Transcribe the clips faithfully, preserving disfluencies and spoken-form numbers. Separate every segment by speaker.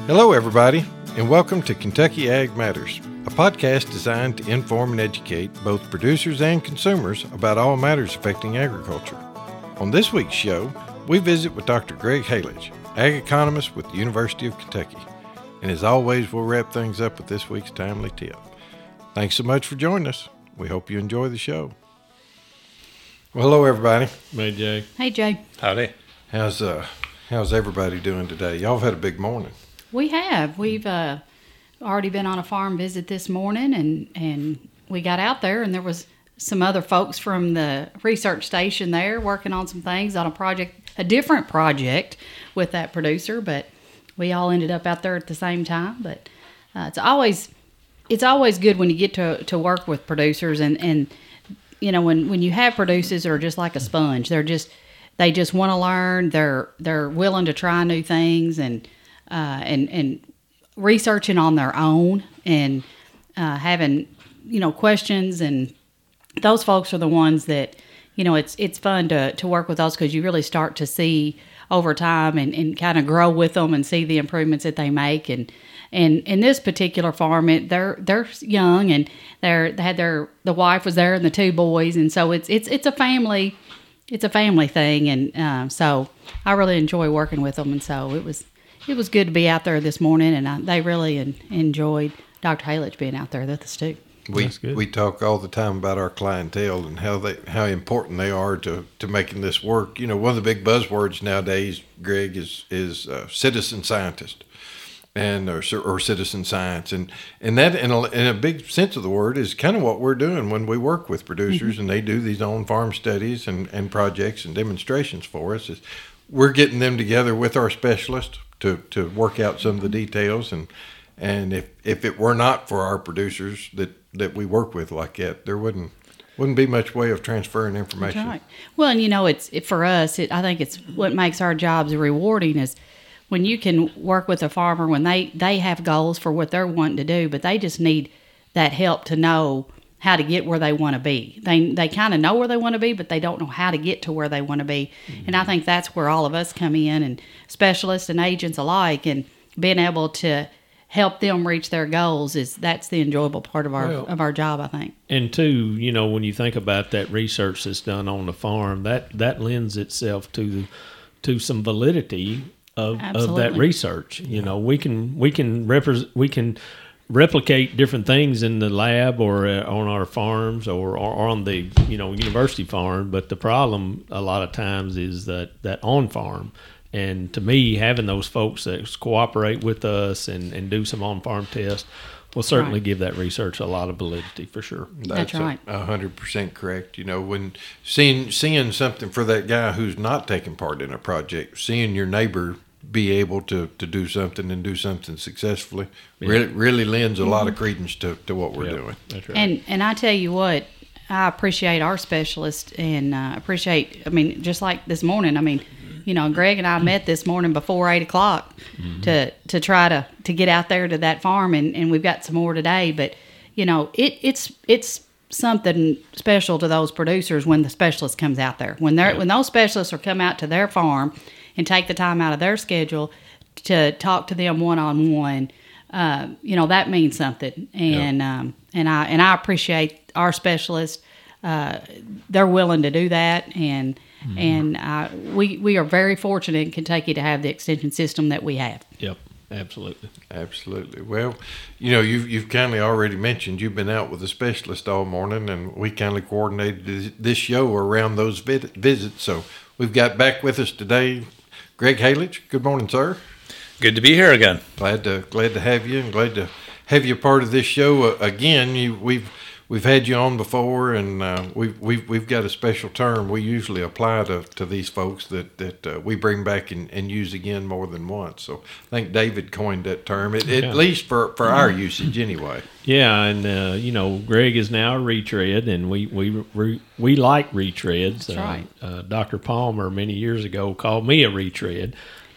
Speaker 1: Hello, everybody, and welcome to Kentucky Ag Matters, a podcast designed to inform and educate both producers and consumers about all matters affecting agriculture. On this week's show, we visit with Doctor Greg Halich, ag economist with the University of Kentucky. And as always, we'll wrap things up with this week's timely tip. Thanks so much for joining us. We hope you enjoy the show. Well, hello, everybody.
Speaker 2: Hey, Jay.
Speaker 3: Hey, Jay.
Speaker 2: Howdy.
Speaker 1: How's uh, how's everybody doing today? Y'all have had a big morning.
Speaker 3: We have. We've uh, already been on a farm visit this morning, and, and we got out there, and there was some other folks from the research station there working on some things on a project, a different project with that producer, but we all ended up out there at the same time. But uh, it's always it's always good when you get to, to work with producers, and, and you know, when, when you have producers that are just like a sponge, they're just they just want to learn, they're they're willing to try new things, and Uh, and and researching on their own, and uh, having you know questions, and those folks are the ones that you know it's it's fun to to work with those, because you really start to see over time and, and kind of grow with them and see the improvements that they make. And and in this particular farm, it, they're they're young, and they're they had their the wife was there and the two boys, and so it's it's it's a family it's a family thing, and uh, so I really enjoy working with them, and so it was. It was good to be out there this morning, and I, they really en- enjoyed Doctor Halich being out there with us too.
Speaker 1: We we talk all the time about our clientele and how they how important they are to, to making this work. You know, one of the big buzzwords nowadays, Greg, is is uh, citizen scientist, and or, or citizen science, and and that in a, in a big sense of the word is kind of what we're doing when we work with producers, mm-hmm. and they do these on farm studies and, and projects and demonstrations for us. Is we're getting them together with our specialists to, to work out some of the details, and and if, if it were not for our producers that, that we work with like that, there wouldn't wouldn't be much way of transferring information.
Speaker 3: That's right. Well, and you know, it's it, for us. It, I think it's what makes our jobs rewarding is when you can work with a farmer when they, they have goals for what they're wanting to do, but they just need that help to know how to get where they want to be. They they kind of know where they want to be, but they don't know how to get to where they want to be. Mm-hmm. And I think that's where all of us come in, and specialists and agents alike, and being able to help them reach their goals is that's the enjoyable part of our well, of our job, I think.
Speaker 2: And two, you know, when you think about that research that's done on the farm, that, that lends itself to to some validity of, of that research. You yeah. know, we can we can represent we can. replicate different things in the lab or uh, on our farms or, or on the you know university farm, but the problem a lot of times is that that on farm. And to me, having those folks that cooperate with us and, and do some on farm tests will certainly right. give that research a lot of validity for sure.
Speaker 3: That's, That's right,
Speaker 1: a hundred percent correct. You know, when seeing seeing something for that guy who's not taking part in a project, seeing your neighbor be able to, to do something and do something successfully yeah. really really lends a mm-hmm. lot of credence to, to what we're
Speaker 2: yep.
Speaker 1: doing.
Speaker 2: That's right.
Speaker 3: And and I tell you what, I appreciate our specialists, and uh, appreciate. I mean, just like this morning. I mean, you know, Greg and I met this morning before eight o'clock mm-hmm. to to try to, to get out there to that farm, and, and we've got some more today. But you know, it it's it's something special to those producers when the specialist comes out there. When they're yeah. when those specialists are come out to their farm and take the time out of their schedule to talk to them one-on-one, uh, you know, that means something. And yeah. um, and I and I appreciate our specialists. Uh, they're willing to do that, and mm-hmm. and uh, we we are very fortunate in Kentucky to have the extension system that we have.
Speaker 2: Yep, absolutely,
Speaker 1: absolutely. Well, you know, you've you've kindly already mentioned you've been out with a specialist all morning, and we kindly coordinated this show around those visits. So we've got back with us today Greg Halich. Good morning, sir.
Speaker 4: Good to be here again.
Speaker 1: Glad to glad to have you, and glad to have you part of this show uh, again. You, we've we've had you on before, and uh, we've we've we've got a special term we usually apply to, to these folks that that uh, we bring back and, and use again more than once. So I think David coined that term, it, yeah. at least for, for our usage anyway.
Speaker 2: Yeah, and uh, you know, Greg is now a retread, and we we we, we like retreads.
Speaker 3: That's
Speaker 2: uh,
Speaker 3: right.
Speaker 2: Uh, Doctor Palmer many years ago called me a retread.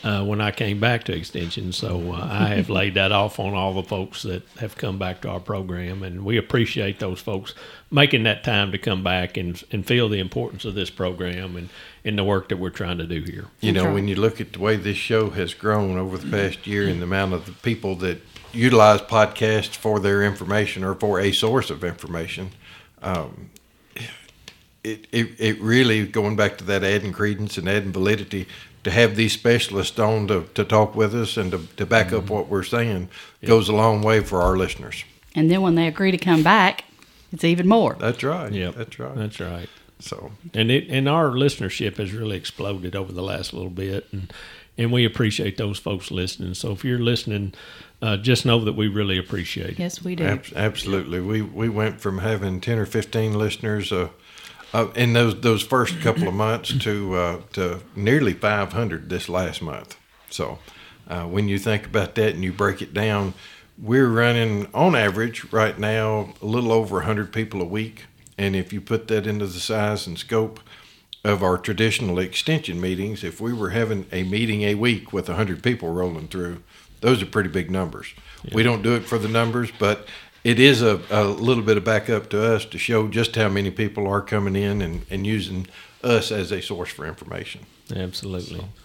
Speaker 2: uh, when I came back to Extension. So uh, I have laid that off on all the folks that have come back to our program, and we appreciate those folks making that time to come back and and feel the importance of this program and, and the work that we're trying to do here.
Speaker 1: You know, when you look at the way this show has grown over the past year and the amount of the people that utilize podcasts for their information or for a source of information, um, it, it, it really, going back to that adding credence and adding validity, to have these specialists on to, to talk with us and to, to back mm-hmm. up what we're saying yep. goes a long way for our listeners.
Speaker 3: And then when they agree to come back, it's even more.
Speaker 1: That's right.
Speaker 2: Yeah,
Speaker 1: that's right.
Speaker 2: That's right.
Speaker 1: So,
Speaker 2: and it and our listenership has really exploded over the last little bit, and and we appreciate those folks listening. So if you're listening, uh, just know that we really appreciate it.
Speaker 3: Yes, we do.
Speaker 1: Ab- absolutely. We we went from having ten or fifteen listeners uh, uh, in those those first couple of months to uh, to nearly five hundred this last month. So uh, when you think about that and you break it down, we're running on average right now a little over one hundred people a week. And if you put that into the size and scope of our traditional extension meetings, if we were having a meeting a week with one hundred people rolling through, those are pretty big numbers. Yeah. We don't do it for the numbers, but it is a, a little bit of backup to us to show just how many people are coming in and, and using us as a source for information.
Speaker 2: Absolutely.
Speaker 1: So,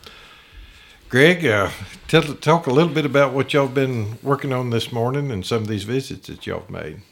Speaker 1: Greg, uh, tell, talk a little bit about what y'all been working on this morning and some of these visits that y'all have made.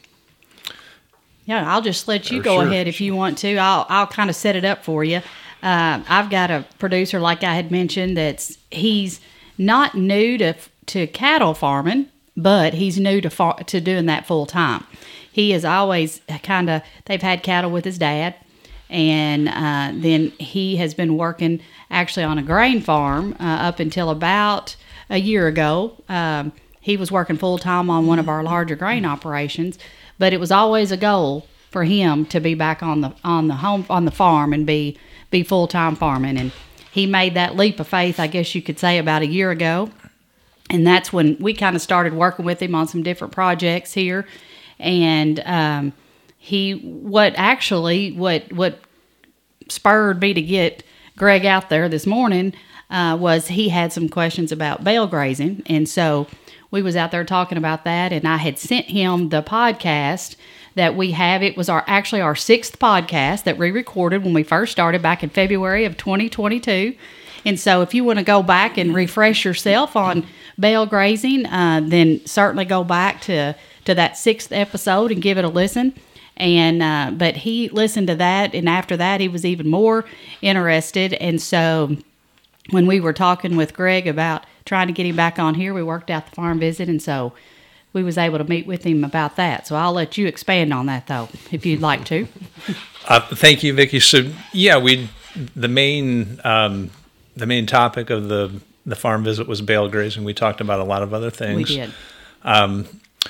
Speaker 3: Yeah, I'll just let you
Speaker 1: Oh,
Speaker 3: go
Speaker 1: sure.
Speaker 3: ahead if you want to. I'll I'll kind of set it up for you. Uh, I've got a producer, like I had mentioned, that's he's not new to to cattle farming, but he's new to far, to doing that full time. He is always kind of they've had cattle with his dad, and uh, then he has been working actually on a grain farm uh, up until about a year ago. Um, he was working full time on one of our larger grain operations. But it was always a goal for him to be back on the on the home on the farm and be be full time farming. And he made that leap of faith, I guess you could say, about a year ago. And that's when we kind of started working with him on some different projects here. And um, he what actually what what spurred me to get Greg out there this morning uh, was he had some questions about bale grazing, and so we was out there talking about that, and I had sent him the podcast that we have. It was our actually our sixth podcast that we recorded when we first started back in February of twenty twenty-two. And so if you want to go back and refresh yourself on bale grazing, uh, then certainly go back to, to that sixth episode and give it a listen. And uh, but he listened to that, and after that he was even more interested. And so when we were talking with Greg about trying to get him back on here, we worked out the farm visit, and so we was able to meet with him about that. So I'll let you expand on that, though, if you'd like to.
Speaker 4: uh, thank you, Vicki. So yeah, we the main um, the main topic of the the farm visit was bale grazing. We talked about a lot of other things.
Speaker 3: We did.
Speaker 4: Um,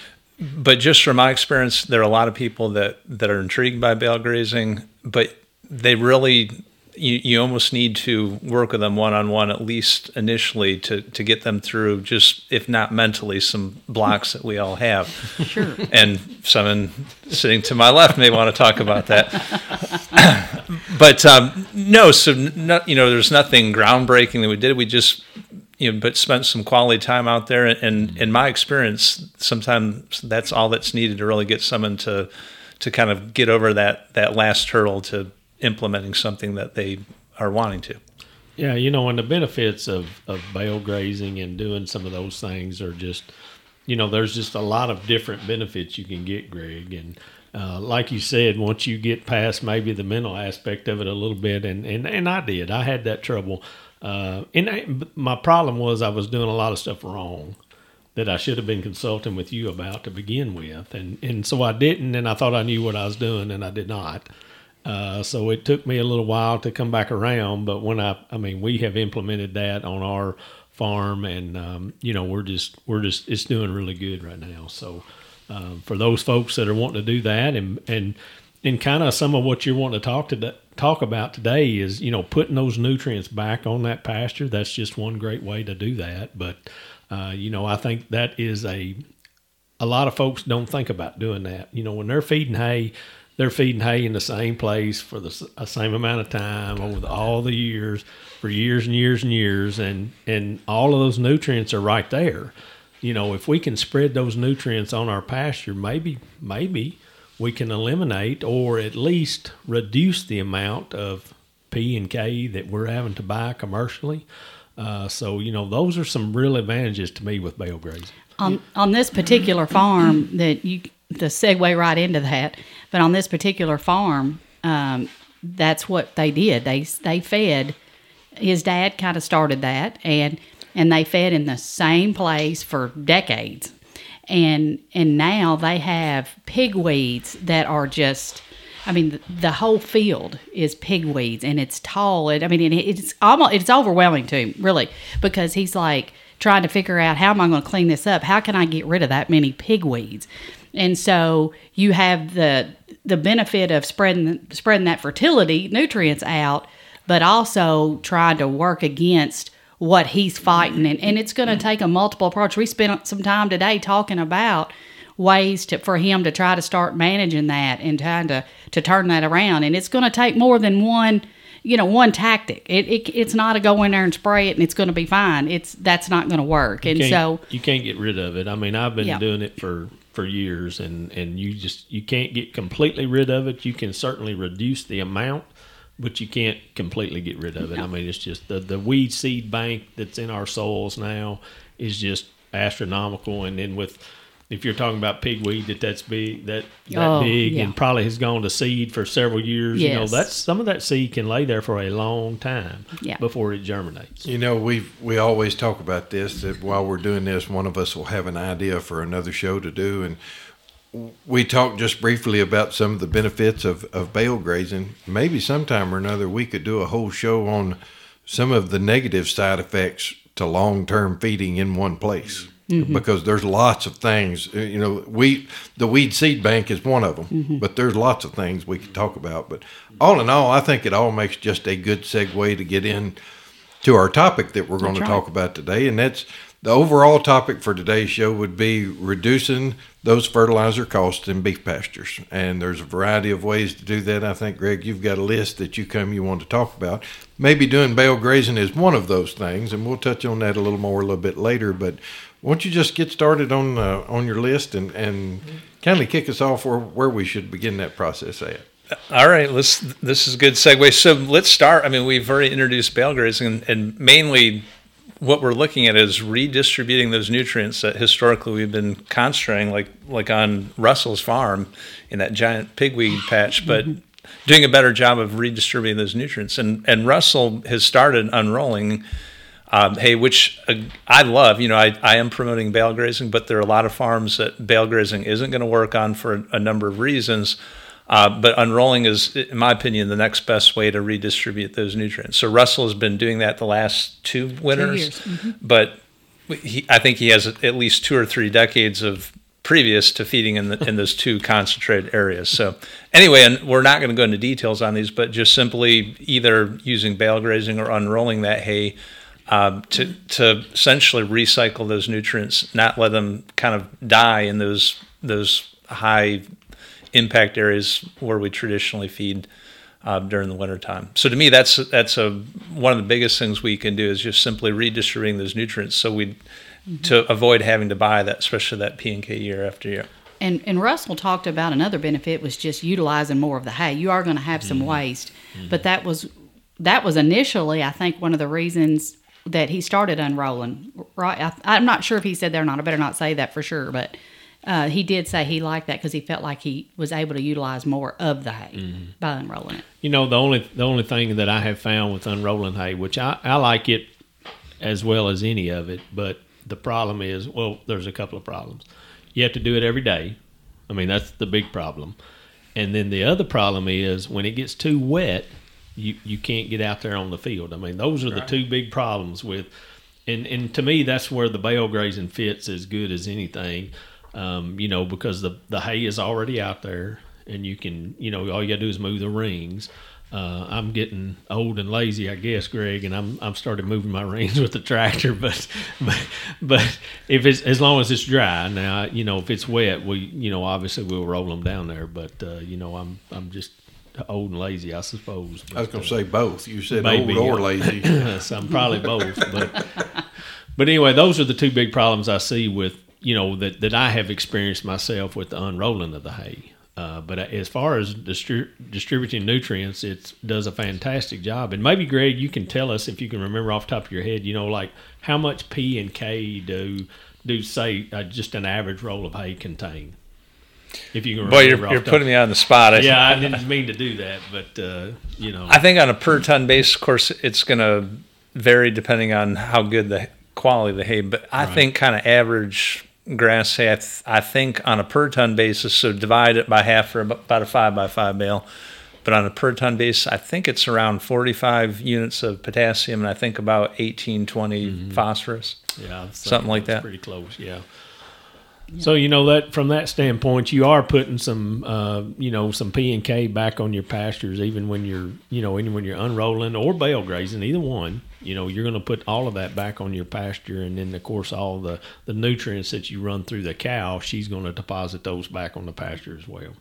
Speaker 4: but just from my experience, there are a lot of people that, that are intrigued by bale grazing, but they really You, you almost need to work with them one-on-one, at least initially, to, to get them through just, if not mentally, some blocks that we all have.
Speaker 3: Sure.
Speaker 4: And someone sitting to my left may want to talk about that. But um, no, so no, you know, there's nothing groundbreaking that we did. We just, you know, but spent some quality time out there. And, and in my experience, sometimes that's all that's needed to really get someone to to kind of get over that, that last hurdle to implementing something that they are wanting to.
Speaker 2: Yeah, you know, and the benefits of, of bale grazing and doing some of those things are just, you know, there's just a lot of different benefits you can get, Greg. And uh, like you said, once you get past maybe the mental aspect of it a little bit, and, and, and I did, I had that trouble. Uh, and I, my problem was I was doing a lot of stuff wrong that I should have been consulting with you about to begin with. And, and so I didn't, and I thought I knew what I was doing, and I did not. Uh, so it took me a little while to come back around, but when I, I mean, we have implemented that on our farm, and um, you know, we're just, we're just, it's doing really good right now. So um, for those folks that are wanting to do that, and and and kind of some of what you're wanting to talk to talk about today is, you know, putting those nutrients back on that pasture. That's just one great way to do that. But uh, you know, I think that is a, a lot of folks don't think about doing that. You know, when they're feeding hay, they're feeding hay in the same place for the same amount of time over the, all the years, for years and years and years, and and all of those nutrients are right there. You know, if we can spread those nutrients on our pasture, maybe maybe we can eliminate or at least reduce the amount of P and K that we're having to buy commercially. Uh, so, you know, those are some real advantages to me with bale grazing.
Speaker 3: On on this particular farm, that you the segue right into that, but on this particular farm, um, that's what they did. They they fed. His dad kind of started that, and and they fed in the same place for decades, and and now they have pigweeds that are just. I mean, the, the whole field is pigweeds, and it's tall. It, I mean, it, it's almost it's overwhelming to him, really, because he's like trying to figure out, how am I going to clean this up? How can I get rid of that many pigweeds? And so you have the the benefit of spreading spreading that fertility nutrients out, but also trying to work against what he's fighting. And, and it's going to take a multiple approach. We spent some time today talking about ways to for him to try to start managing that and trying to, to turn that around. And it's going to take more than one, you know, one tactic. It, it it's not a go in there and spray it and it's going to be fine. It's that's not going to work. And
Speaker 2: you
Speaker 3: so
Speaker 2: you can't get rid of it. I mean, I've been
Speaker 3: yeah.
Speaker 2: doing it for, for years, and, and you just you can't get completely rid of it. You can certainly reduce the amount, but you can't completely get rid of it.
Speaker 3: No.
Speaker 2: I mean, it's just the the weed seed bank that's in our soils now is just astronomical. And then with if you're talking about pigweed that that's big, that, that
Speaker 3: oh,
Speaker 2: big
Speaker 3: yeah.
Speaker 2: and probably has gone to seed for several years,
Speaker 3: yes.
Speaker 2: you know, that's some of that seed can lay there for a long time
Speaker 3: yeah.
Speaker 2: before it germinates.
Speaker 1: You know, we we always talk about this, that while we're doing this, one of us will have an idea for another show to do. And we talked just briefly about some of the benefits of, of bale grazing. Maybe sometime or another we could do a whole show on some of the negative side effects to long-term feeding in one place. Mm-hmm. Because there's lots of things, you know, we the weed seed bank is one of them, mm-hmm. but there's lots of things we could talk about. But all in all, I think it all makes just a good segue to get in to our topic that we're going to right. talk about today. And that's the overall topic for today's show would be reducing those fertilizer costs in beef pastures. And there's a variety of ways to do that. I think, Greg, you've got a list that you come you want to talk about. Maybe doing bale grazing is one of those things, and we'll touch on that a little more a little bit later. But why don't you just get started on uh, on your list and, and kind of kick us off where, where we should begin that process at.
Speaker 4: All right, let's. This is a good segue. So let's start. I mean, we've already introduced bale grazing, and, and mainly what we're looking at is redistributing those nutrients that historically we've been concentrating, like like on Russell's farm in that giant pigweed patch, but doing a better job of redistributing those nutrients. And and Russell has started unrolling um, hay, which uh, I love. You know, I, I am promoting bale grazing, but there are a lot of farms that bale grazing isn't going to work on for a, a number of reasons. Uh, but unrolling is, in my opinion, the next best way to redistribute those nutrients. So Russell has been doing that the last two winters,
Speaker 3: two years. Mm-hmm.
Speaker 4: but he, I think he has at least two or three decades of previous to feeding in, the, in those two concentrated areas. So anyway, and we're not going to go into details on these, but just simply either using bale grazing or unrolling that hay um, to to essentially recycle those nutrients, not let them kind of die in those those high impact areas where we traditionally feed uh, during the wintertime. So to me, that's that's a one of the biggest things we can do is just simply redistributing those nutrients so we mm-hmm. to avoid having to buy that, especially that P and K year after year.
Speaker 3: And and Russell talked about another benefit was just utilizing more of the hay. You are going to have some mm-hmm. waste, mm-hmm. but that was that was initially, I think, one of the reasons that he started unrolling. Right? I, I'm not sure if he said that or not. I better not say that for sure, but Uh, he did say he liked that because he felt like he was able to utilize more of the hay mm-hmm. by unrolling it.
Speaker 2: You know, the only the only thing that I have found with unrolling hay, which I, I like it as well as any of it, but the problem is, well, there's a couple of problems. You have to do it every day. I mean, that's the big problem. And then the other problem is when it gets too wet, you, you can't get out there on the field. I mean, those are right. the two big problems with, and, and to me, that's where the bale grazing fits as good as anything. Um, you know, because the, the hay is already out there and you can, you know, all you got to do is move the rings. Uh, I'm getting old and lazy, I guess, Greg, and I'm I'm started moving my reins with the tractor. But but but if it's as long as it's dry, now you know if it's wet, we you know obviously we'll roll them down there. But uh, you know I'm I'm just old and lazy, I suppose. But,
Speaker 1: I was going to
Speaker 2: uh,
Speaker 1: say both. You said
Speaker 2: maybe,
Speaker 1: old or
Speaker 2: uh,
Speaker 1: lazy.
Speaker 2: So I'm probably both. But but anyway, those are the two big problems I see with you know that that I have experienced myself with the unrolling of the hay. Uh, but as far as distri- distributing nutrients, it does a fantastic job. And maybe, Greg, you can tell us, if you can remember off the top of your head, you know, like how much P and K do, do say, uh, just an average roll of hay contain? If you can remember.
Speaker 4: Boy, you're, you're putting me on the spot. I
Speaker 2: yeah, I didn't mean to do that, but, uh, you know.
Speaker 4: I think on a per ton basis, of course, it's going to vary depending on how good the quality of the hay. But I right. think kind of average grass hay, I, th- I think on a per ton basis, so divide it by half for about a five by five bale, but on a per ton basis, I think it's around forty-five units of potassium, and I think about eighteen, twenty mm-hmm. phosphorus.
Speaker 2: Yeah,
Speaker 4: something like that.
Speaker 2: Pretty close, yeah. Yeah. So, you know, that from that standpoint, you are putting some, uh, you know, some P and K back on your pastures, even when you're, you know, even when you're unrolling or bale grazing, either one. You know, you're going to put all of that back on your pasture, and then, of course, all the, the nutrients that you run through the cow, she's going to deposit those back on the pasture as well.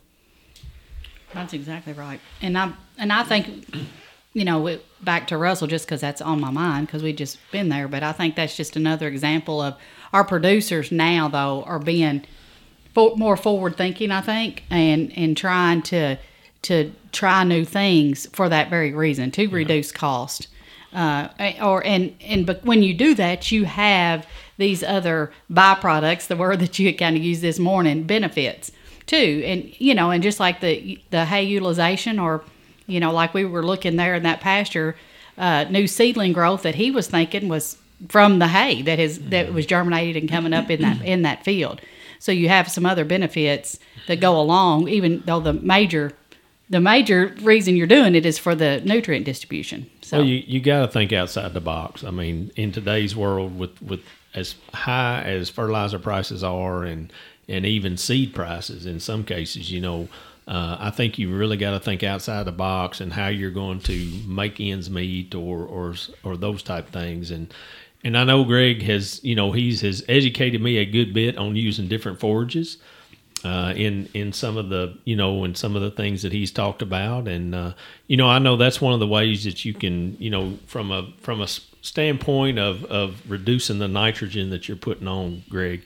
Speaker 3: That's exactly right. And I and I think, you know, it, back to Russell, just because that's on my mind, because we've just been there, but I think that's just another example of our producers now, though, are being for, more forward-thinking, I think, and, and trying to to try new things for that very reason, to yeah. reduce cost. Uh, or and and but when you do that, you have these other byproducts, the word that you kind of used this morning, benefits too. And you know, and just like the the hay utilization, or you know, like we were looking there in that pasture, uh, new seedling growth that he was thinking was from the hay that is that was germinated and coming up in that in that field. So you have some other benefits that go along, even though the major. The major reason you're doing it is for the nutrient distribution. So
Speaker 2: well, you, you got to think outside the box. I mean, in today's world, with, with as high as fertilizer prices are, and and even seed prices in some cases, you know, uh, I think you really got to think outside the box and how you're going to make ends meet, or or or those type things. And and I know Greg has, you know, he's has educated me a good bit on using different forages. Uh, in in some of the you know in some of the things that he's talked about, and uh, you know I know that's one of the ways that you can you know from a from a standpoint of of reducing the nitrogen that you're putting on, Greg.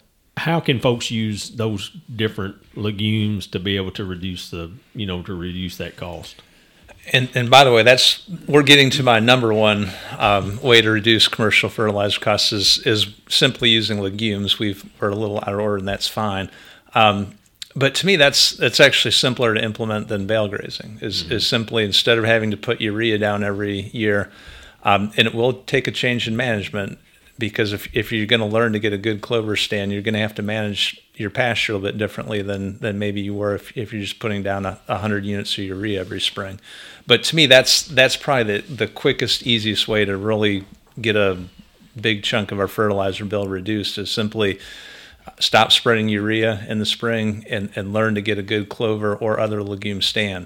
Speaker 2: How can folks use those different legumes to be able to reduce the you know to reduce that cost?
Speaker 4: And and by the way, that's we're getting to my number one um, way to reduce commercial fertilizer costs is is simply using legumes. We've we're a little out of order, and that's fine. Um, but to me, that's that's actually simpler to implement than bale grazing. Is mm-hmm. is simply instead of having to put urea down every year, um, and it will take a change in management, because if if you're going to learn to get a good clover stand, you're going to have to manage your pasture a little bit differently than than maybe you were if if you're just putting down a, a hundred units of urea every spring. But to me, that's that's probably the the quickest, easiest way to really get a big chunk of our fertilizer bill reduced is simply stop spreading urea in the spring and, and learn to get a good clover or other legume stand.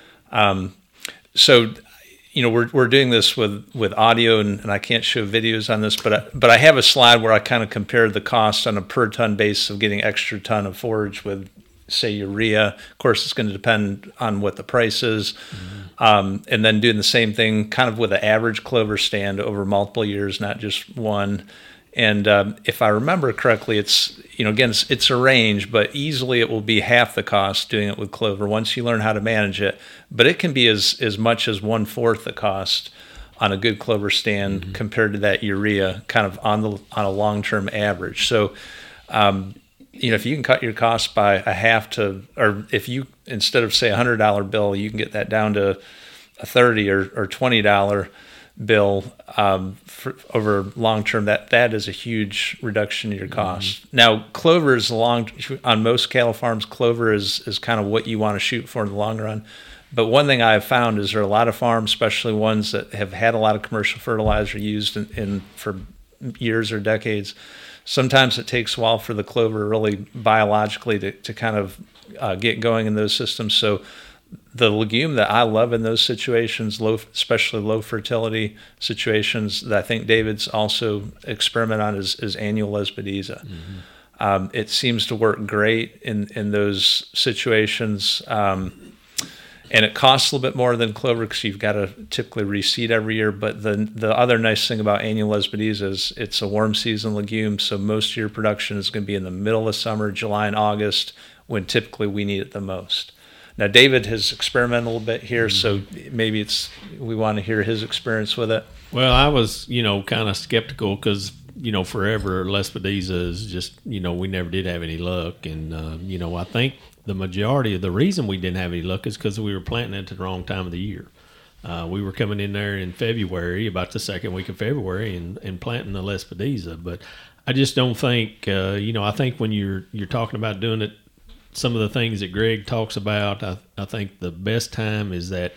Speaker 4: Um, so, you know, we're we're doing this with, with audio, and, and I can't show videos on this, but I, but I have a slide where I kind of compared the cost on a per ton basis of getting extra ton of forage with, say, urea. Of course, it's going to depend on what the price is. Mm-hmm. Um, and then doing the same thing kind of with an average clover stand over multiple years, not just one. And um, if I remember correctly, it's, you know, again, it's, it's a range, but easily it will be half the cost doing it with clover once you learn how to manage it. But it can be as, as much as one-fourth the cost on a good clover stand mm-hmm. compared to that urea kind of on the on a long-term average. So, um, you know, if you can cut your costs by a half to, or if you, instead of, say, a one hundred dollar bill, you can get that down to a thirty or, or twenty dollar bill um, for, over long term, that that is a huge reduction in your cost. Mm-hmm. Now, clover is long on most cattle farms. Clover is is kind of what you want to shoot for in the long run. But one thing I have found is there are a lot of farms, especially ones that have had a lot of commercial fertilizer used in, in for years or decades. Sometimes it takes a while for the clover really biologically to, to kind of uh, get going in those systems. So the legume that I love in those situations, low, especially low fertility situations, that I think David's also experimented on is, is annual Lespedeza. Mm-hmm. Um, it seems to work great in, in those situations. Um, and it costs a little bit more than clover because you've got to typically reseed every year. But the the other nice thing about annual Lespedeza is it's a warm season legume, so most of your production is going to be in the middle of summer, July and August, when typically we need it the most. Now, David has experimented a little bit here, so maybe it's we want to hear his experience with it.
Speaker 2: Well, I was, you know, kind of skeptical because, you know, forever Lespedeza is just, you know, we never did have any luck. And, uh, you know, I think the majority of the reason we didn't have any luck is because we were planting it at the wrong time of the year. Uh, we were coming in there in February, about the second week of February, and, and planting the Lespedeza. But I just don't think, uh, you know, I think when you're you're talking about doing it, some of the things that Greg talks about, I, I think the best time is that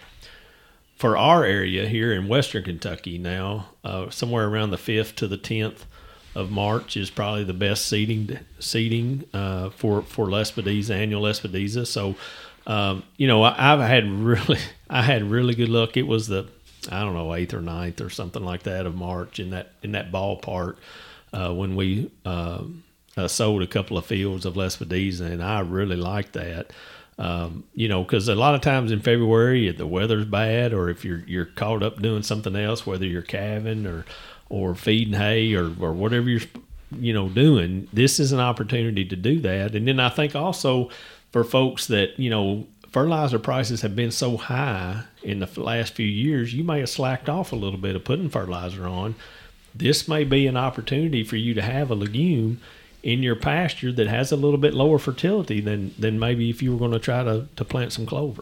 Speaker 2: for our area here in Western Kentucky now, uh, somewhere around the fifth to the tenth of March is probably the best seeding seeding uh, for for Lespedeza, annual Lespedeza. So, um, you know, I, I've had really I had really good luck. It was the I don't know eighth or ninth or something like that of March in that in that ballpark uh, when we. Uh, Uh, sold a couple of fields of Lespedeza, and I really liked that. Um, you know, because a lot of times in February, if the weather's bad, or if you're you're caught up doing something else, whether you're calving or or feeding hay or or whatever you're you know doing, this is an opportunity to do that. And then I think also for folks that you know fertilizer prices have been so high in the last few years, you may have slacked off a little bit of putting fertilizer on. This may be an opportunity for you to have a legume in your pasture that has a little bit lower fertility than, than maybe if you were going to try to, to plant some clover.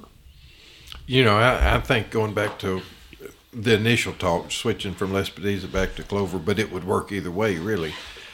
Speaker 1: You know, I, I think going back to the initial talk, switching from Lespedeza back to clover, but it would work either way, really.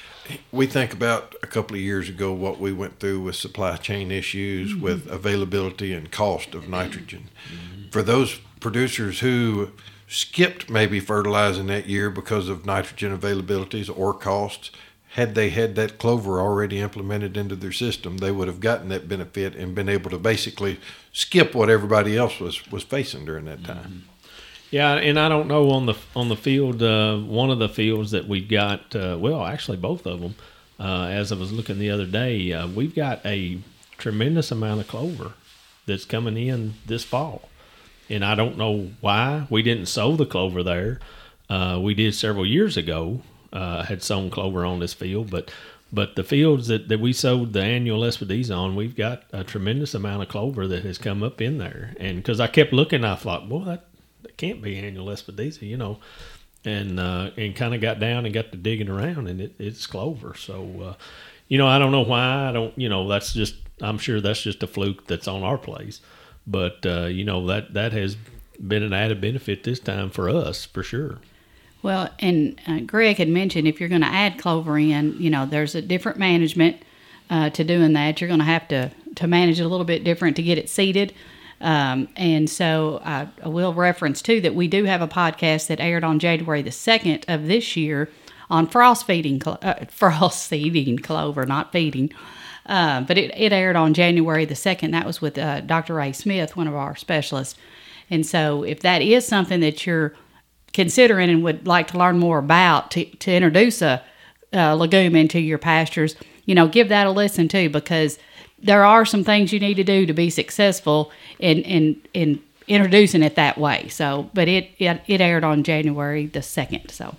Speaker 1: We think about a couple of years ago what we went through with supply chain issues, mm-hmm. with availability and cost of nitrogen. Mm-hmm. For those producers who skipped maybe fertilizing that year because of nitrogen availabilities or costs, had they had that clover already implemented into their system, they would have gotten that benefit and been able to basically skip what everybody else was, was facing during that time. Mm-hmm.
Speaker 2: Yeah, and I don't know on the on the field, uh, one of the fields that we've got, uh, well, actually both of them, uh, as I was looking the other day, uh, we've got a tremendous amount of clover that's coming in this fall. And I don't know why we didn't sow the clover there. Uh, we did several years ago. Uh, had sown clover on this field, but but the fields that, that we sowed the annual Lespedeza on, we've got a tremendous amount of clover that has come up in there. And because I kept looking, I thought, well, that, that can't be annual Lespedeza, you know, and uh, and kind of got down and got to digging around, and it, it's clover. So, uh, you know, I don't know why. I don't, you know, that's just, I'm sure that's just a fluke that's on our place. But, uh, you know, that, that has been an added benefit this time for us, for sure.
Speaker 3: Well, and uh, Greg had mentioned if you're going to add clover in, you know, there's a different management uh, to doing that. You're going to have to, to manage it a little bit different to get it seeded. Um, and so I, I will reference, too, that we do have a podcast that aired on January the second of this year on frost feeding, clo- uh, frost seeding clover, not feeding. Uh, but it, it aired on January the second. That was with uh, Doctor Ray Smith, one of our specialists. And so if that is something that you're considering and would like to learn more about to, to introduce a, a legume into your pastures, you know, give that a listen too, because there are some things you need to do to be successful in in, in introducing it that way. So, but it, it, it aired on January the second. So,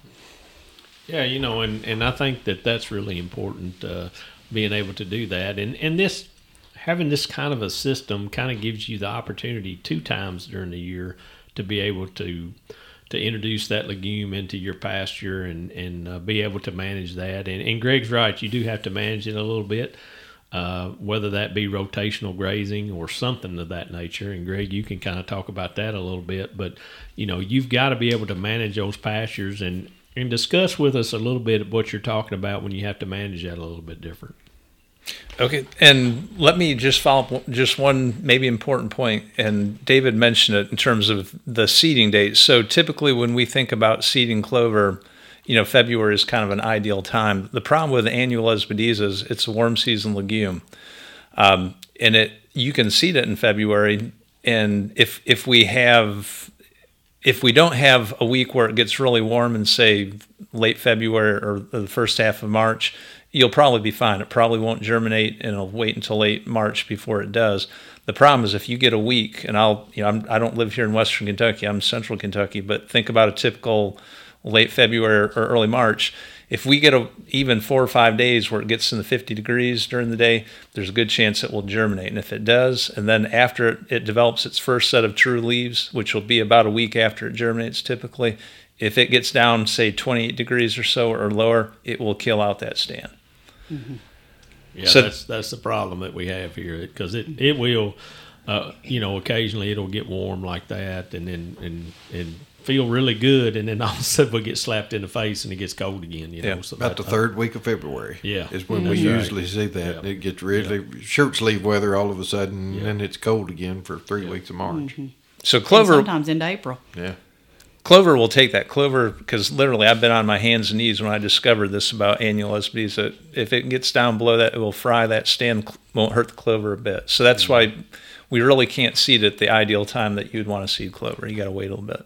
Speaker 2: yeah, you know, and, and I think that that's really important, uh, being able to do that. And, and this, having this kind of a system kind of gives you the opportunity two times during the year to be able to to introduce that legume into your pasture and, and uh, be able to manage that. And, and Greg's right, you do have to manage it a little bit, uh, whether that be rotational grazing or something of that nature. And Greg, you can kind of talk about that a little bit, but you know, you've got to be able to manage those pastures and, and discuss with us a little bit of what you're talking about when you have to manage that a little bit different.
Speaker 4: Okay, and let me just follow up just one maybe important point, and David mentioned it in terms of the seeding date. So typically when we think about seeding clover, you know, February is kind of an ideal time. The problem with annual Lespedeza is it's a warm season legume, um, and it you can seed it in February, and if if we have if we don't have a week where it gets really warm in, say, late February or the first half of March, you'll probably be fine. It probably won't germinate, and it'll wait until late March before it does. The problem is if you get a week, and I'll, you know, I'm, I don't live here in Western Kentucky, I'm Central Kentucky, but think about a typical late February or early March. If we get a, even four or five days where it gets in the fifty degrees during the day, there's a good chance it will germinate. And if it does, and then after it, it develops its first set of true leaves, which will be about a week after it germinates typically, if it gets down, say, twenty-eight degrees or so or lower, it will kill out that stand.
Speaker 2: Mm-hmm. Yeah,
Speaker 4: so,
Speaker 2: that's that's the problem that we have here, because it, it will, uh, you know, occasionally it'll get warm like that and then and, and feel really good, and then all of a sudden we get slapped in the face and it gets cold again. You
Speaker 4: yeah,
Speaker 2: know, so
Speaker 1: about
Speaker 2: that,
Speaker 1: the third week of February.
Speaker 2: Yeah,
Speaker 1: is when
Speaker 2: that's
Speaker 1: we
Speaker 2: right.
Speaker 1: usually see that.
Speaker 2: Yeah.
Speaker 1: It gets really yeah. shirt sleeve weather all of a sudden,
Speaker 2: yeah.
Speaker 1: and then it's cold again for three yeah. weeks of March.
Speaker 3: Mm-hmm.
Speaker 4: So clover,
Speaker 3: and sometimes into April.
Speaker 1: Yeah.
Speaker 4: Clover will take that. Clover, because literally I've been on my hands and knees when I discovered this about annual S Bs, that if it gets down below that, it will fry that stand, won't hurt the clover a bit. So that's mm-hmm. why we really can't seed at the ideal time that you'd want to seed clover. You got to wait a little bit.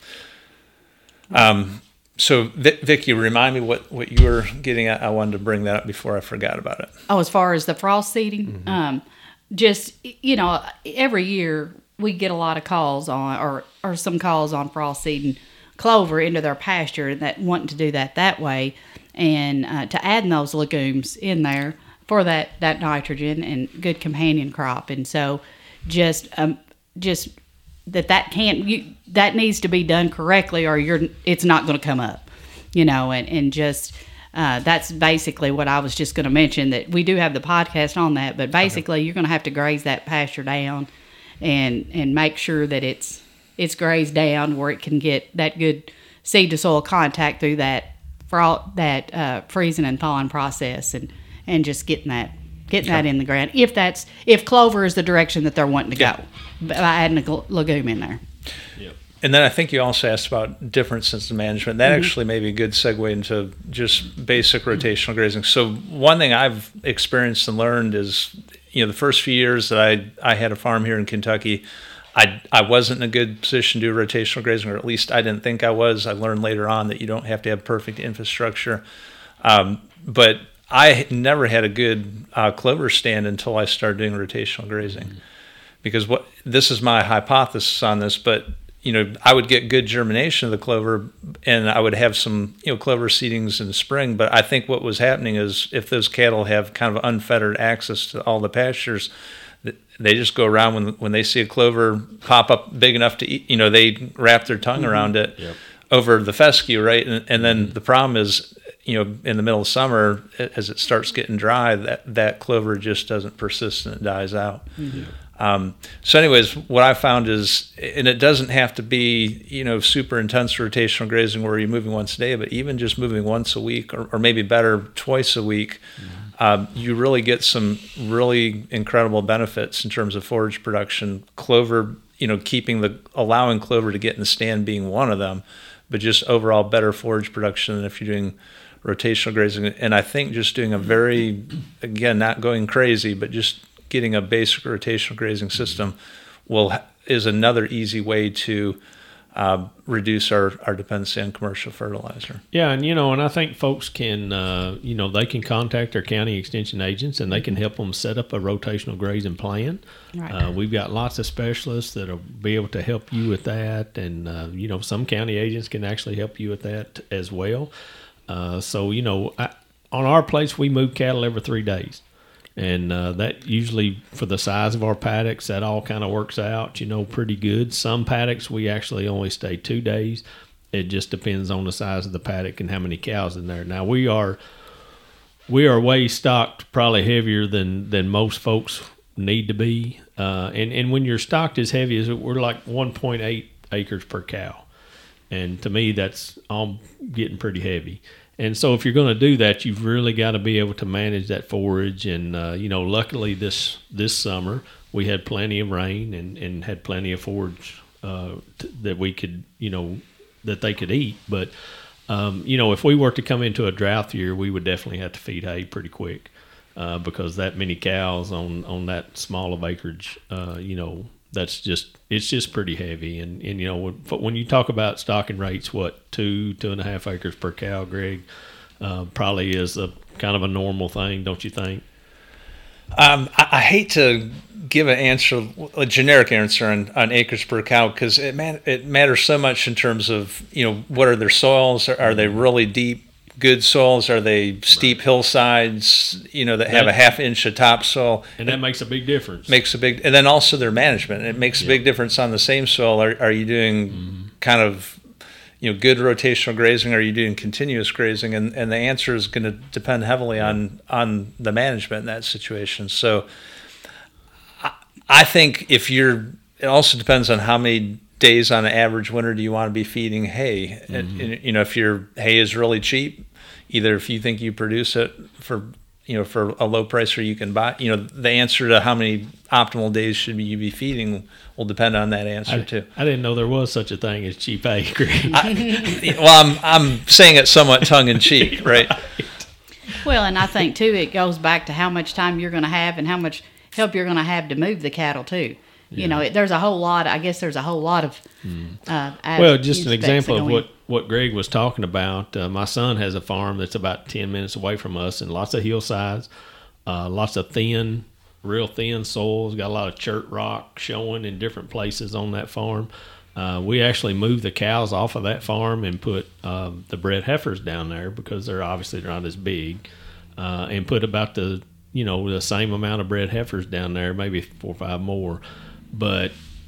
Speaker 4: Um, so Vic, Vic, you remind me what, what you were getting at. I wanted to bring that up before I forgot about it.
Speaker 3: Oh, as far as the frost seeding, mm-hmm. um, just, you know, every year we get a lot of calls on, or, or some calls on frost seeding clover into their pasture, and that wanting to do that that way, and uh, to add those legumes in there for that, that nitrogen and good companion crop. And so just, um, just, that that can't you that needs to be done correctly, or you're it's not going to come up, you know. And and just uh, that's basically what I was just going to mention, that we do have the podcast on that, but basically okay. you're going to have to graze that pasture down, and and make sure that it's it's grazed down where it can get that good seed to soil contact through that for all that uh, freezing and thawing process, and and just getting that. Getting okay. that in the ground, if that's if clover is the direction that they're wanting to yeah. go, by adding a legume in there.
Speaker 4: Yep. And then I think you also asked about differences in management. That mm-hmm. actually may be a good segue into just basic rotational grazing. So one thing I've experienced and learned is, you know, the first few years that I I had a farm here in Kentucky, I I wasn't in a good position to do rotational grazing, or at least I didn't think I was. I learned later on that you don't have to have perfect infrastructure, um, but I never had a good uh, clover stand until I started doing rotational grazing, mm-hmm. because what this is my hypothesis on this. But you know, I would get good germination of the clover, and I would have some you know clover seedings in the spring. But I think what was happening is, if those cattle have kind of unfettered access to all the pastures, they just go around when when they see a clover pop up big enough to eat. You know, they wrap their tongue mm-hmm. around it yep. over the fescue, right? And, and then the problem is, you know, in the middle of summer, as it starts getting dry, that, that clover just doesn't persist and it dies out. Mm-hmm. Um, so anyways, what I found is, and it doesn't have to be, you know, super intense rotational grazing where you're moving once a day, but even just moving once a week, or, or maybe better, twice a week, mm-hmm. um, you really get some really incredible benefits in terms of forage production. Clover, you know, keeping the, allowing clover to get in the stand being one of them, but just overall better forage production than if you're doing rotational grazing. And I think just doing a very, again, not going crazy, but just getting a basic rotational grazing system will is another easy way to uh, reduce our, our dependency on commercial fertilizer.
Speaker 2: Yeah, and you know, and I think folks can, uh, you know, they can contact their county extension agents, and they can help them set up a rotational grazing plan. Right. Uh, we've got lots of specialists that'll be able to help you with that, and uh, you know, some county agents can actually help you with that as well. Uh, so, you know, I, on our place, we move cattle every three days. And uh, that usually, for the size of our paddocks, that all kind of works out, you know, pretty good. Some paddocks, we actually only stay two days. It just depends on the size of the paddock and how many cows in there. Now, we are we are way stocked, probably heavier than, than most folks need to be. Uh, and, and when you're stocked as heavy as we're like one point eight acres per cow. And to me, that's all getting pretty heavy. And so if you're going to do that, you've really got to be able to manage that forage. And, uh, you know, luckily this this summer we had plenty of rain and, and had plenty of forage uh, t- that we could, you know, that they could eat. But, um, you know, if we were to come into a drought year, we would definitely have to feed hay pretty quick uh, because that many cows on, on that small of acreage, uh, you know, that's just it's just pretty heavy. And, and you know when, when you talk about stocking rates, what two two and a half acres per cow, Greg, uh, probably is a kind of a normal thing, don't you think?
Speaker 4: Um, I, I hate to give an answer, a generic answer on, on acres per cow, because it man, it matters so much in terms of, you know, what are their soils? Are, are they really deep, good soils? Are they steep right. hillsides, you know, that have that, a half inch of topsoil?
Speaker 2: And that makes a big difference.
Speaker 4: Makes a big, and then also their management. It makes yeah. a big difference on the same soil. Are, are you doing mm-hmm. kind of, you know, good rotational grazing? Or are you doing continuous grazing? And and the answer is going to depend heavily yeah. on on the management in that situation. So I, I think if you're, it also depends on how many days on an average winter do you want to be feeding hay. Mm-hmm. And, and, you know, if your hay is really cheap, either if you think you produce it for, you know, for a low price or you can buy, you know, the answer to how many optimal days should you be feeding will depend on that answer
Speaker 2: I,
Speaker 4: too.
Speaker 2: I didn't know there was such a thing as cheap hay.
Speaker 4: I, well, I'm I'm saying it somewhat tongue in cheek, right? right?
Speaker 3: Well, and I think too it goes back to how much time you're going to have and how much help you're going to have to move the cattle too. Yeah. You know, it, there's a whole lot. I guess there's a whole lot of.
Speaker 2: Mm. Uh, well, just an example of what, what Greg was talking about. Uh, my son has a farm that's about ten minutes away from us, and lots of hillsides, uh, lots of thin, real thin soils. Got a lot of chert rock showing in different places on that farm. Uh, we actually moved the cows off of that farm and put uh, the bred heifers down there because they're obviously not as big, uh, and put about the you know the same amount of bred heifers down there, maybe four or five more. But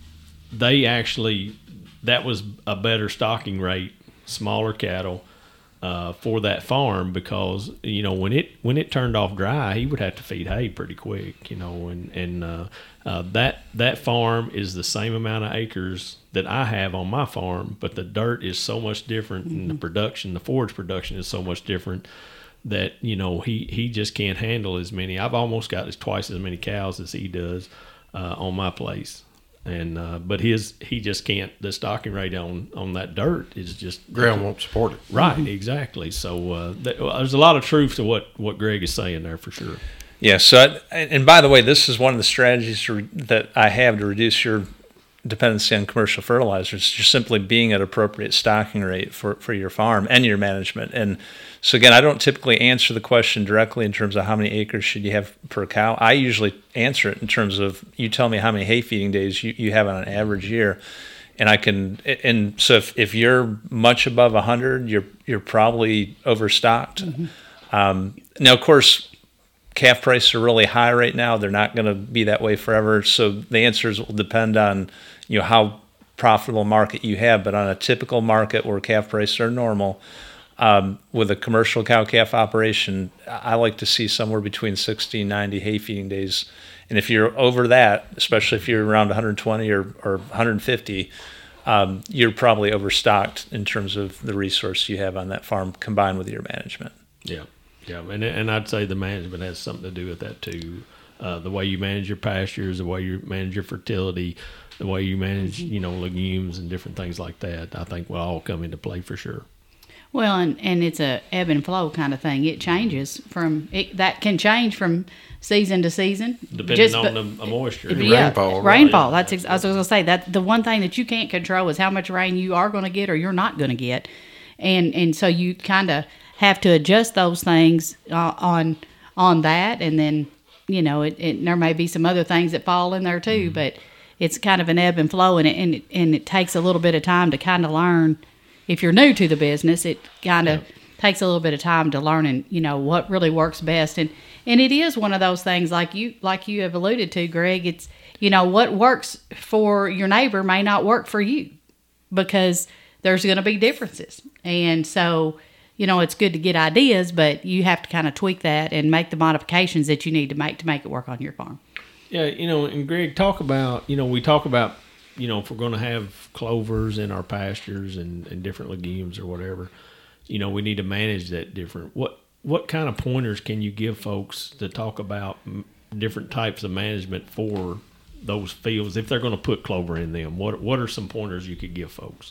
Speaker 2: they actually, that was a better stocking rate, smaller cattle uh, for that farm because, you know, when it when it turned off dry, he would have to feed hay pretty quick, you know, and, and uh, uh, that that farm is the same amount of acres that I have on my farm, but the dirt is so much different mm-hmm. and the production, the forage production is so much different that, you know, he, he just can't handle as many. I've almost got twice as many cows as he does. Uh, on my place, and uh, but his he just can't. The stocking rate on, on that dirt is just
Speaker 1: ground won't support it.
Speaker 2: Right, mm-hmm. exactly. So uh, th- there's a lot of truth to what, what Greg is saying there for sure.
Speaker 4: Yeah. So I, and by the way, this is one of the strategies to re- that I have to reduce your dependency on commercial fertilizers. Just simply being at appropriate stocking rate for, for your farm and your management. And so again, I don't typically answer the question directly in terms of how many acres should you have per cow. I usually answer it in terms of you tell me how many hay feeding days you, you have on an average year. And I can, and so if, if you're much above one hundred, you're you're probably overstocked. Mm-hmm. Um, now, of course, calf prices are really high right now. They're not going to be that way forever. So the answers will depend on, you know, how profitable market you have. But on a typical market where calf prices are normal, um, with a commercial cow-calf operation, I like to see somewhere between sixty and ninety hay feeding days. And if you're over that, especially if you're around one hundred twenty or, or one hundred fifty, um, you're probably overstocked in terms of the resource you have on that farm combined with your management.
Speaker 2: Yeah. Yeah, and and I'd say the management has something to do with that too. Uh, the way you manage your pastures, the way you manage your fertility, the way you manage, you know, legumes and different things like that, I think will all come into play for sure.
Speaker 3: Well, and, and it's a ebb and flow kind of thing. It changes from it, that can change from season to season,
Speaker 2: depending Just, on but, the moisture,
Speaker 3: yeah,
Speaker 1: rainfall.
Speaker 3: Rainfall. Right? That's ex- I was going to say that the one thing that you can't control is how much rain you are going to get or you're not going to get, and and so you kind of have to adjust those things uh, on on that, and then you know it, it there may be some other things that fall in there too, mm-hmm. but it's kind of an ebb and flow, and it, and it, and it takes a little bit of time to kind of learn. If you're new to the business, it kind of yeah. takes a little bit of time to learn, and you know what really works best, and and it is one of those things like you like you have alluded to, Greg. It's you know what works for your neighbor may not work for you because there's going to be differences, and so. You know, it's good to get ideas, but you have to kind of tweak that and make the modifications that you need to make to make it work on your farm.
Speaker 2: Yeah, you know, and Greg, talk about, you know, we talk about, you know, if we're going to have clovers in our pastures and, and different legumes or whatever, you know, we need to manage that different. What what kind of pointers can you give folks to talk about different types of management for those fields if they're going to put clover in them? What what are some pointers you could give folks?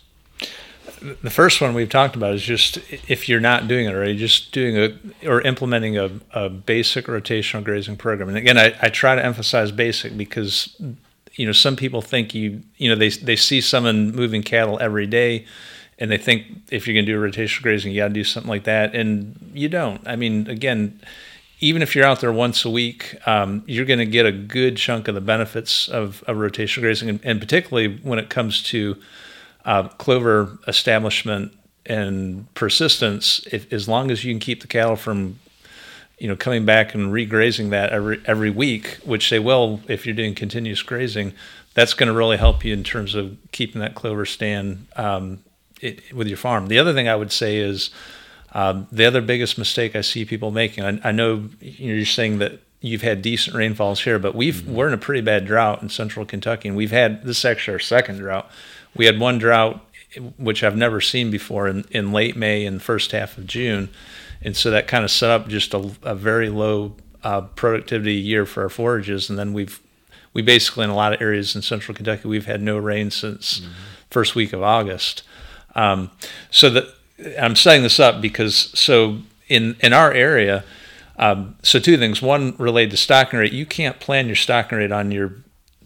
Speaker 4: The first one we've talked about is just if you're not doing it already, just doing a or implementing a, a basic rotational grazing program. And again, I, I try to emphasize basic because you know, some people think you, you know, they they see someone moving cattle every day, and they think if you're going to do rotational grazing, you got to do something like that, and you don't. I mean, again, even if you're out there once a week, um, you're going to get a good chunk of the benefits of, of rotational grazing, and, and particularly when it comes to uh, clover establishment and persistence. If, as long as you can keep the cattle from, you know, coming back and regrazing that every every week, which they will if you're doing continuous grazing, that's going to really help you in terms of keeping that clover stand um, it, with your farm. The other thing I would say is um, the other biggest mistake I see people making. I, I know you're saying that you've had decent rainfalls here, but we've mm-hmm. we're in a pretty bad drought in central Kentucky, and we've had this is actually our second drought. We had one drought which I've never seen before in, in late May and first half of June. And so that kind of set up just a, a very low uh, productivity year for our forages. And then we've, we basically in a lot of areas in central Kentucky, we've had no rain since mm-hmm. first week of August. Um, so that I'm setting this up because, so in, in our area, um, so two things, one related to stocking rate, you can't plan your stocking rate on your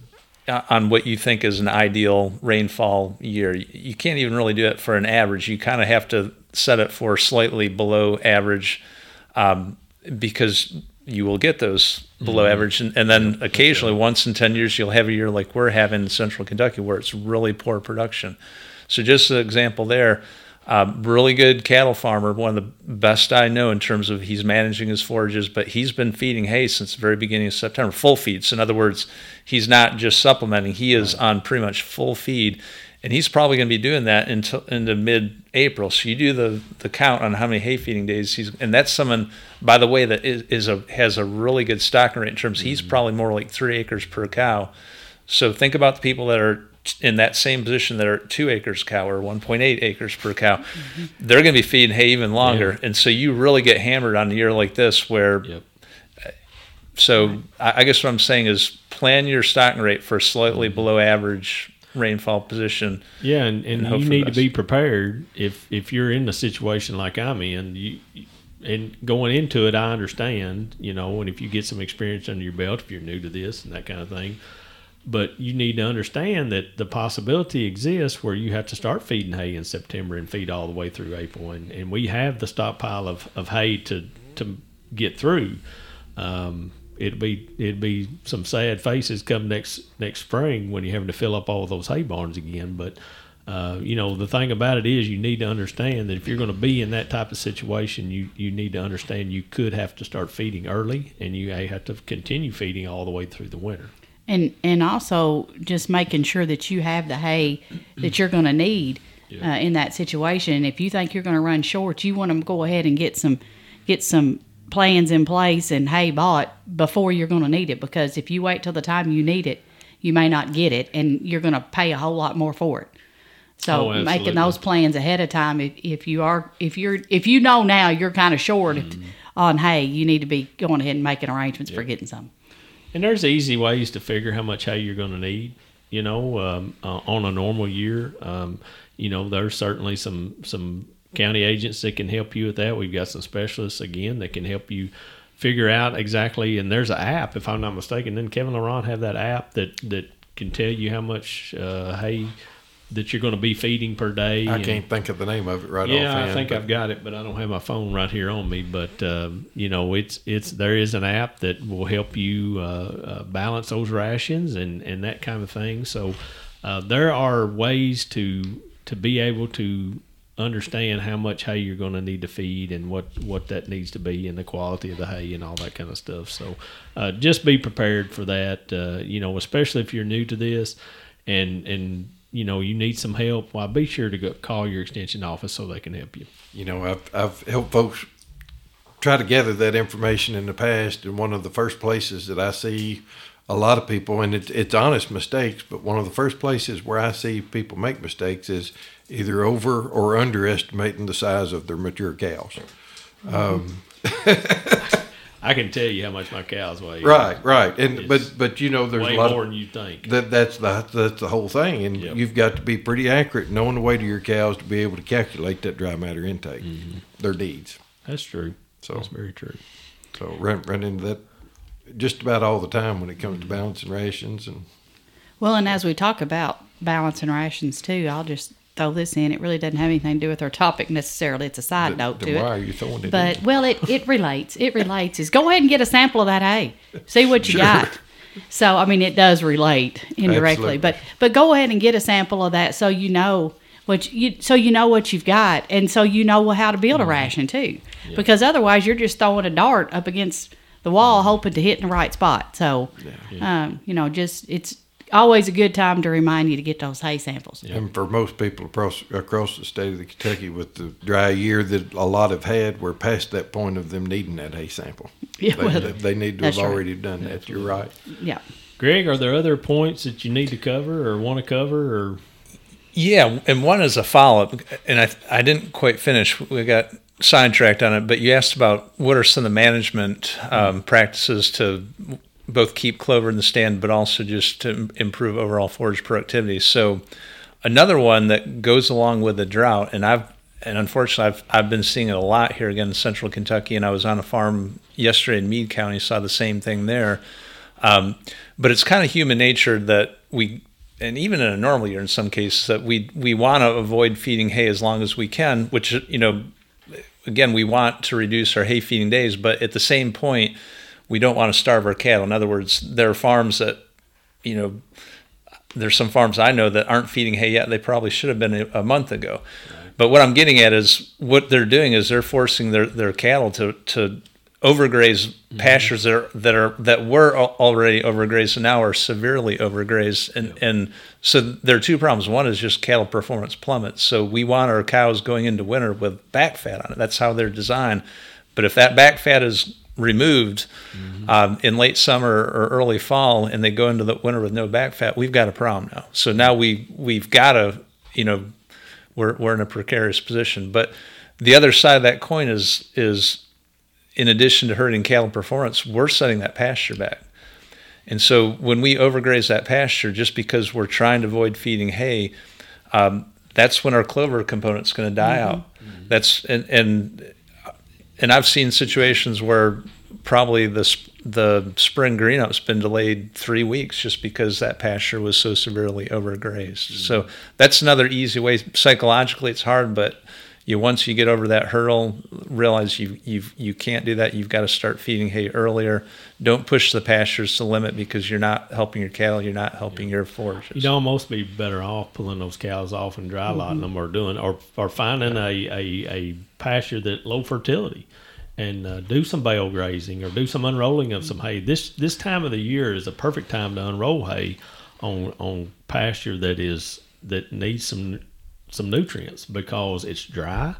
Speaker 4: on what you think is an ideal rainfall year. You can't even really do it for an average. You kind of have to set it for slightly below average um, because you will get those below mm-hmm. average. And, and then yeah, occasionally, okay. once in ten years, you'll have a year like we're having in central Kentucky where it's really poor production. So just an example there, um, really good cattle farmer, one of the best I know in terms of he's managing his forages, but he's been feeding hay since the very beginning of September, full feed. So in other words, he's not just supplementing, he is right. on pretty much full feed. And he's probably going to be doing that until into mid-April. So you do the, the count on how many hay feeding days he's, and that's someone, by the way, that is, is a has a really good stocking rate in terms. Mm-hmm. He's probably more like three acres per cow. So think about the people that are in that same position that are two acres cow or one point eight acres per cow. Mm-hmm. They're going to be feeding hay even longer, yeah. and so you really get hammered on a year like this where. Yep. So right. I guess what I'm saying is plan your stocking rate for slightly mm-hmm. below average rainfall position.
Speaker 2: Yeah, and, and, and you need to be prepared if if you're in a situation like I'm in. You and going into it, I understand, you know, and if you get some experience under your belt, if you're new to this and that kind of thing. But you need to understand that the possibility exists where you have to start feeding hay in September and feed all the way through April, and, and we have the stockpile of, of hay to to get through. Um, It'd be it'd be some sad faces come next next spring when you're having to fill up all of those hay barns again. But uh, you know, the thing about it is you need to understand that if you're going to be in that type of situation, you, you need to understand you could have to start feeding early, and you have to continue feeding all the way through the winter. And
Speaker 3: and also just making sure that you have the hay that you're going to need yeah. uh, in that situation. And if you think you're going to run short, you want to go ahead and get some get some. plans in place and hay bought before you're going to need it, because if you wait till the time you need it, you may not get it, and you're going to pay a whole lot more for it. So oh, making those plans ahead of time, if, if you are if you're if you know now you're kind of short mm. on hay, you need to be going ahead and making arrangements yep. for getting some.
Speaker 2: And there's easy ways to figure how much hay you're going to need. You know, um, uh, on a normal year, um, you know, there's certainly some some. county agents that can help you with that. We've got some specialists, again, that can help you figure out exactly. And there's an app, if I'm not mistaken. Didn't Kevin Laurent have that app that, that can tell you how much uh, hay that you're going to be feeding per day?
Speaker 1: I
Speaker 2: and,
Speaker 1: can't think of the name of it right
Speaker 2: yeah,
Speaker 1: offhand.
Speaker 2: I think I've got it, but I don't have my phone right here on me. But, um, you know, it's it's there is an app that will help you uh, uh, balance those rations and, and that kind of thing. So uh, there are ways to to be able to understand how much hay you're going to need to feed and what, what that needs to be and the quality of the hay and all that kind of stuff. So uh, just be prepared for that, uh, you know, especially if you're new to this and, and you know, you need some help. Well, be sure to go call your extension office so they can help you.
Speaker 1: You know, I've, I've helped folks try to gather that information in the past, and one of the first places that I see a lot of people, and it, it's honest mistakes, but one of the first places where I see people make mistakes is either over or underestimating the size of their mature cows. Um,
Speaker 2: I can tell you how much my cows weigh.
Speaker 1: Right, right, and but but you know there's
Speaker 2: way
Speaker 1: a lot
Speaker 2: more
Speaker 1: of,
Speaker 2: than you think.
Speaker 1: That that's the that's the whole thing, and yep. you've got to be pretty accurate knowing the weight of your cows to be able to calculate that dry matter intake, mm-hmm. their needs.
Speaker 2: That's true.
Speaker 1: So
Speaker 2: that's very true.
Speaker 1: So run run into that just about all the time when it comes to balancing rations and.
Speaker 3: Well, and as we talk about balancing rations too, I'll just throw this in. It really doesn't have anything to do with our topic necessarily. It's a side
Speaker 1: Then-
Speaker 3: note
Speaker 1: then
Speaker 3: to
Speaker 1: why
Speaker 3: it.
Speaker 1: are you throwing it
Speaker 3: But
Speaker 1: in?
Speaker 3: well, it, it relates. It relates. Is go ahead and get a sample of that hay. See what you
Speaker 1: Sure.
Speaker 3: got. So I mean, it does relate indirectly.
Speaker 1: Absolutely.
Speaker 3: But but go ahead and get a sample of that so you know what you so you know what you've got, and so you know how to build a ration too. Because otherwise, you're just throwing a dart up against the wall, hoping to hit in the right spot. So, um, you know, just it's always a good time to remind you to get those hay samples.
Speaker 1: And for most people across across the state of Kentucky, with the dry year that a lot have had, we're past that point of them needing that hay sample.
Speaker 3: Yeah,
Speaker 1: they,
Speaker 3: well,
Speaker 1: they, they need to
Speaker 3: that's
Speaker 1: have
Speaker 3: right.
Speaker 1: already done that. You're right.
Speaker 3: Yeah.
Speaker 2: Greg, are there other points that you need to cover or want to cover? Or
Speaker 4: Yeah, and one is a follow-up, and I I didn't quite finish. We got sidetracked on it, but you asked about what are some of the management um, practices to both keep clover in the stand, but also just to improve overall forage productivity. So another one that goes along with the drought, and I've and unfortunately I've I've been seeing it a lot here again in central Kentucky, and I was on a farm yesterday in Meade County, saw the same thing there. Um, but it's kind of human nature that we, and even in a normal year in some cases, that we we want to avoid feeding hay as long as we can, which, you know, again, we want to reduce our hay feeding days, but at the same point, we don't want to starve our cattle. In other words, there are farms that, you know, there's some farms I know that aren't feeding hay yet. They probably should have been a, a month ago. Right. But what I'm getting at is what they're doing is they're forcing their, their cattle to, to overgraze mm-hmm. pastures that are, that are that were already overgrazed and now are severely overgrazed. And, yeah. and so there are two problems. One is just cattle performance plummets. So we want our cows going into winter with back fat on it. That's how they're designed. But if that back fat is removed mm-hmm. um, in late summer or early fall, and they go into the winter with no back fat, we've got a problem now. So now we we've got to, you know, we're we're in a precarious position. But the other side of that coin is is in addition to hurting cattle performance, we're setting that pasture back. And so when we overgraze that pasture, just because we're trying to avoid feeding hay, um, that's when our clover component's going to die mm-hmm. out. Mm-hmm. That's and and. And I've seen situations where probably the the spring green up's been delayed three weeks just because that pasture was so severely overgrazed. Mm-hmm. So that's another easy way. Psychologically, it's hard, but you once you get over that hurdle, realize you you you can't do that. You've got to start feeding hay earlier. Don't push the pastures to limit because you're not helping your cattle. You're not helping yeah. your forages.
Speaker 2: You'd almost be better off pulling those cows off and dry lotting mm-hmm. them, or doing or or finding a, a, a pasture that low fertility, and uh, do some bale grazing or do some unrolling of some hay. This this time of the year is a perfect time to unroll hay on on pasture that is that needs some some nutrients because it's dry.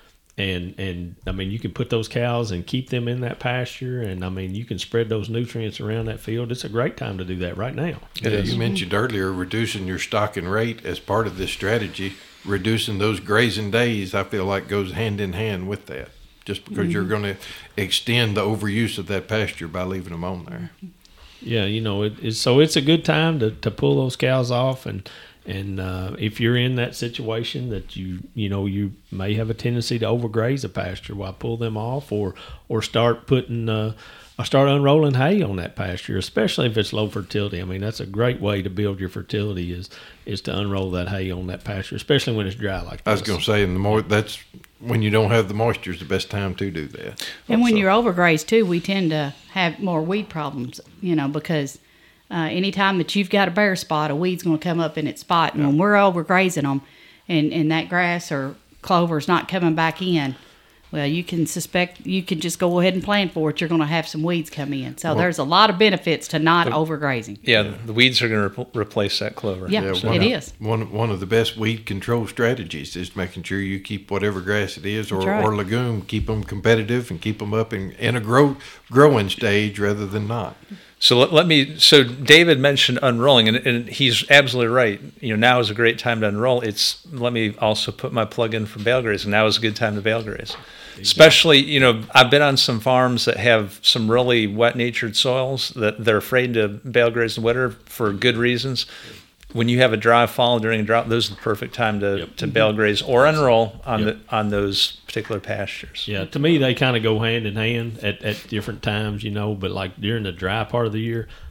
Speaker 2: And, and I mean, you can put those cows and keep them in that pasture. And, I mean, you can spread those nutrients around that field. It's a great time to do that right now.
Speaker 1: Yeah, you mentioned earlier reducing your stocking rate as part of this strategy. Reducing those grazing days, I feel like, goes hand in hand with that. Just because mm-hmm. you're going to extend the overuse of that pasture by leaving them on there.
Speaker 2: Yeah, you know, it, it's, so it's a good time to, to pull those cows off. And And uh, if you're in that situation that you you know you may have a tendency to overgraze a pasture, why pull them off or or start putting uh, or start unrolling hay on that pasture, especially if it's low fertility. I mean, that's a great way to build your fertility is is to unroll that hay on that pasture, especially when it's dry like this.
Speaker 1: I was going to say, and the more that's when you don't have the moisture is the best time to do that.
Speaker 3: And also, when you're overgrazed too, we tend to have more weed problems, you know, because Uh, anytime that you've got a bare spot, a weed's going to come up in its spot. And yeah. when we're overgrazing them and, and that grass or clover's not coming back in, well, you can suspect, you can just go ahead and plan for it. You're going to have some weeds come in. So well, there's a lot of benefits to not the, overgrazing.
Speaker 4: Yeah, yeah, the weeds are going to re- replace that clover.
Speaker 3: Yeah, yeah it
Speaker 1: one,
Speaker 3: is.
Speaker 1: One, one of the best weed control strategies is making sure you keep whatever grass it is or, right. or legume, keep them competitive and keep them up in, in a grow, growing stage rather than not.
Speaker 4: So let, let me. So David mentioned unrolling, and, and he's absolutely right. You know, now is a great time to unroll. It's. Let me also put my plug in for bale grazing. Now is a good time to bale graze, especially. You know, I've been on some farms that have some really wet-natured soils that they're afraid to bale graze in the winter for good reasons. When you have a dry fall during a drought, those are the perfect time to, yep. to bale graze or unroll on yep. the on those particular pastures.
Speaker 2: Yeah, to me they kind of go hand in hand at, at different times, you know. But like during the dry part of the year,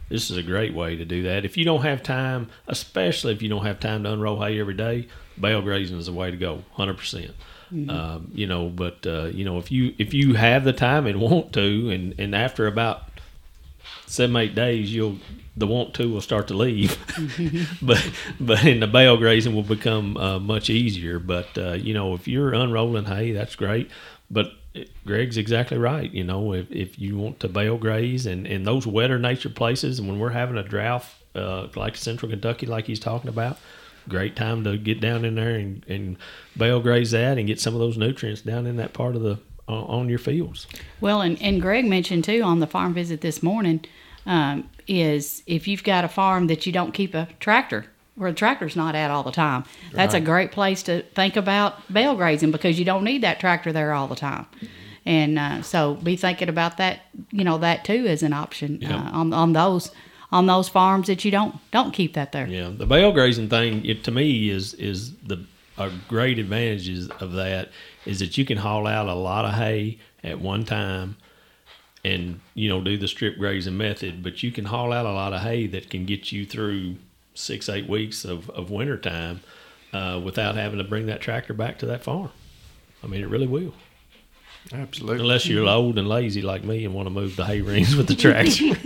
Speaker 2: this is a great way to do that. If you don't have time, especially if you don't have time to unroll hay every day, bale grazing is the way to go, one hundred percent. Mm-hmm. Um, you know, but uh, you know, if you if you have the time and want to, and, and after about seven eight days, you'll the want to will start to leave. but but in the bale grazing will become uh, much easier. But uh, you know, if you're unrolling hay, that's great. But Greg's exactly right. You know, if if you want to bale graze and in those wetter nature places, and when we're having a drought uh, like Central Kentucky, like he's talking about. Great time to get down in there and, and bale graze that and get some of those nutrients down in that part of the uh, on your fields.
Speaker 3: Well, and, and Greg mentioned too on the farm visit this morning um, is if you've got a farm that you don't keep a tractor where the tractor's not at all the time, that's right. A great place to think about bale grazing because you don't need that tractor there all the time. And uh, so be thinking about that, you know, that too as an option yeah. uh, on on those. on those farms that you don't don't keep that there.
Speaker 2: Yeah, the bale grazing thing it, to me is is the a great advantages of that is that you can haul out a lot of hay at one time and you know do the strip grazing method, but you can haul out a lot of hay that can get you through six eight weeks of of winter time uh, without having to bring that tractor back to that farm. I mean, it really will.
Speaker 1: Absolutely.
Speaker 2: Unless you're old and lazy like me and want to move the hay rings with the tractor.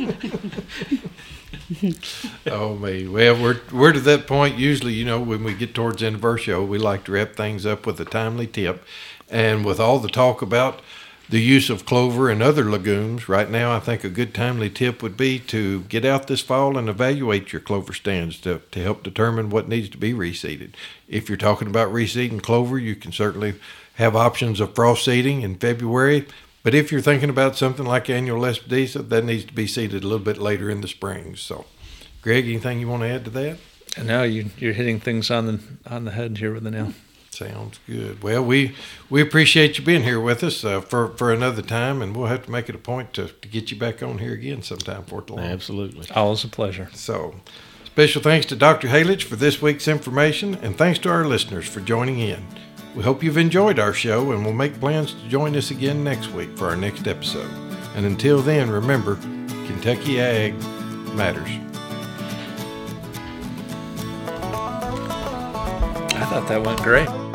Speaker 1: Oh me, well we're we're to that point usually. You know, when we get towards the end of our show, we like to wrap things up with a timely tip, and with all the talk about the use of clover and other legumes right now, I think a good timely tip would be to get out this fall and evaluate your clover stands to to help determine what needs to be reseeded. If you're talking about reseeding clover, you can certainly have options of frost seeding in February. But if you're thinking about something like annual Lespedeza, that needs to be seeded a little bit later in the spring. So, Greg, anything you want to add to that?
Speaker 4: No, you, you're hitting things on the on the head here with the nail.
Speaker 1: Sounds good. Well, we we appreciate you being here with us uh, for, for another time, and we'll have to make it a point to, to get you back on here again sometime for too long.
Speaker 2: Absolutely.
Speaker 4: Always a pleasure.
Speaker 1: So, special thanks to Doctor Halich for this week's information, and thanks to our listeners for joining in. We hope you've enjoyed our show, and we'll make plans to join us again next week for our next episode. And until then, remember, Kentucky Ag matters.
Speaker 4: I thought that went great.